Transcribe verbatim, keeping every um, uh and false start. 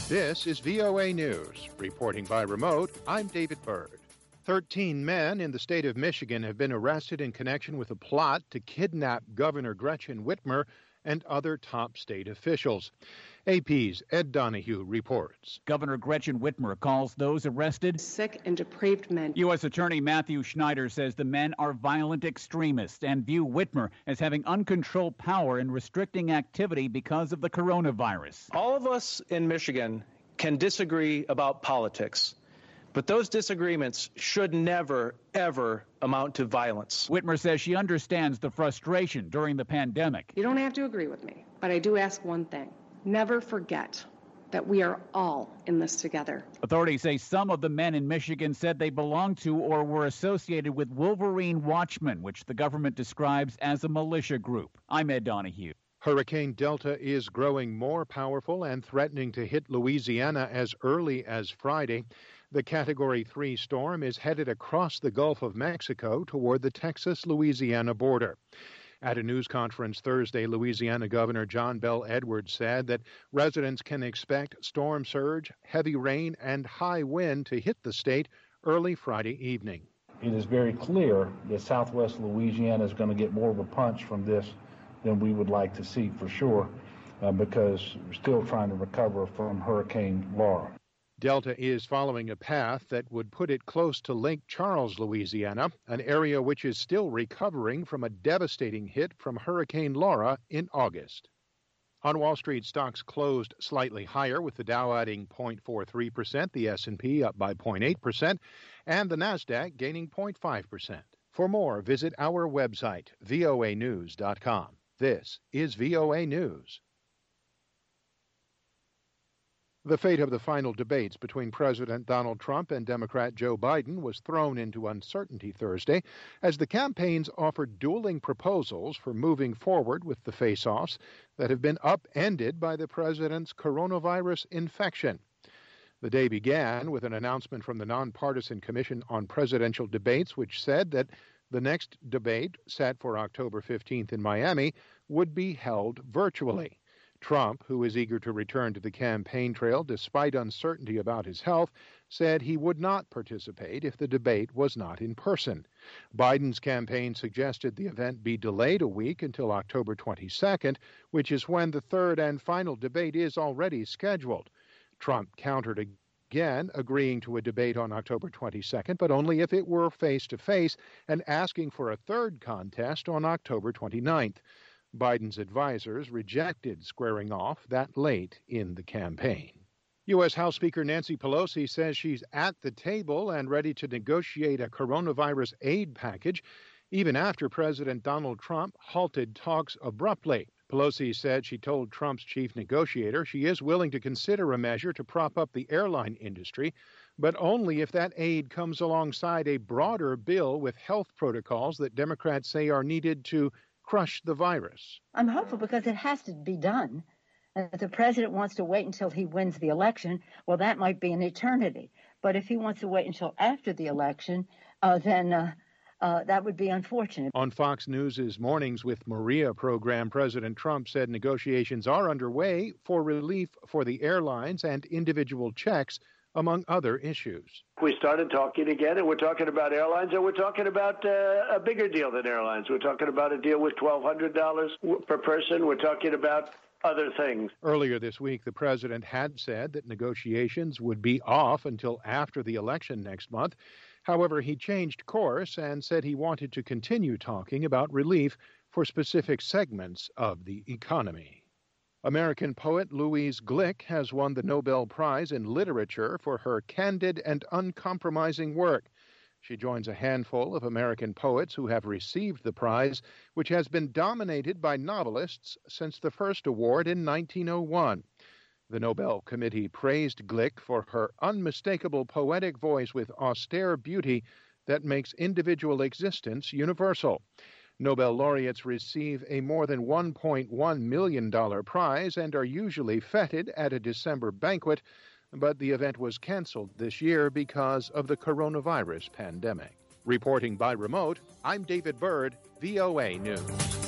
This is V O A News. Reporting by remote, I'm David Byrd. Thirteen men in the state of Michigan have been arrested in connection with a plot to kidnap Governor Gretchen Whitmer and other top state officials. A P's Ed Donahue reports. Governor Gretchen Whitmer calls those arrested sick and depraved men. U S Attorney Matthew Schneider says the men are violent extremists and view Whitmer as having uncontrolled power and restricting activity because of the coronavirus. All of us in Michigan can disagree about politics, but those disagreements should never, ever amount to violence. Whitmer says she understands the frustration during the pandemic. You don't have to agree with me, but I do ask one thing. Never forget that we are all in this together. Authorities say some of the men in Michigan said they belonged to or were associated with Wolverine Watchmen, which the government describes as a militia group. I'm Ed Donahue. Hurricane Delta is growing more powerful and threatening to hit Louisiana as early as Friday. The Category three storm is headed across the Gulf of Mexico toward the Texas-Louisiana border. At a news conference Thursday, Louisiana Governor John Bel Edwards said that residents can expect storm surge, heavy rain, and high wind to hit the state early Friday evening. It is very clear that southwest Louisiana is going to get more of a punch from this than we would like to see for sure, uh, because we're still trying to recover from Hurricane Laura. Delta is following a path that would put it close to Lake Charles, Louisiana, an area which is still recovering from a devastating hit from Hurricane Laura in August. On Wall Street, stocks closed slightly higher, with the Dow adding zero point four three percent, the S and P up by zero point eight percent, and the Nasdaq gaining zero point five percent. For more, visit our website, V O A news dot com. This is V O A News. The fate of the final debates between President Donald Trump and Democrat Joe Biden was thrown into uncertainty Thursday as the campaigns offered dueling proposals for moving forward with the face-offs that have been upended by the president's coronavirus infection. The day began with an announcement from the Nonpartisan Commission on Presidential Debates, which said that the next debate, set for October fifteenth in Miami, would be held virtually. Trump, who is eager to return to the campaign trail despite uncertainty about his health, said he would not participate if the debate was not in person. Biden's campaign suggested the event be delayed a week until October twenty-second, which is when the third and final debate is already scheduled. Trump countered again, agreeing to a debate on October twenty-second, but only if it were face-to-face, and asking for a third contest on October twenty-ninth. Biden's advisors rejected squaring off that late in the campaign. U S House Speaker Nancy Pelosi says she's at the table and ready to negotiate a coronavirus aid package, even after President Donald Trump halted talks abruptly. Pelosi said she told Trump's chief negotiator she is willing to consider a measure to prop up the airline industry, but only if that aid comes alongside a broader bill with health protocols that Democrats say are needed to crush the virus. I'm hopeful because it has to be done. If the president wants to wait until he wins the election, well, that might be an eternity. But if he wants to wait until after the election, uh, then uh, uh, that would be unfortunate. On Fox News' Mornings with Maria program, President Trump said negotiations are underway for relief for the airlines and individual checks, among other issues. We started talking again, and we're talking about airlines, and we're talking about uh, a bigger deal than airlines. We're talking about a deal with twelve hundred dollars per person. We're talking about other things. Earlier this week, the president had said that negotiations would be off until after the election next month. However, he changed course and said he wanted to continue talking about relief for specific segments of the economy. American poet Louise Glück has won the Nobel Prize in Literature for her candid and uncompromising work. She joins a handful of American poets who have received the prize, which has been dominated by novelists since the first award in nineteen oh one. The Nobel Committee praised Glück for her unmistakable poetic voice with austere beauty that makes individual existence universal. Nobel laureates receive a more than one point one million dollars prize and are usually feted at a December banquet, but the event was canceled this year because of the coronavirus pandemic. Reporting by remote, I'm David Byrd, V O A News.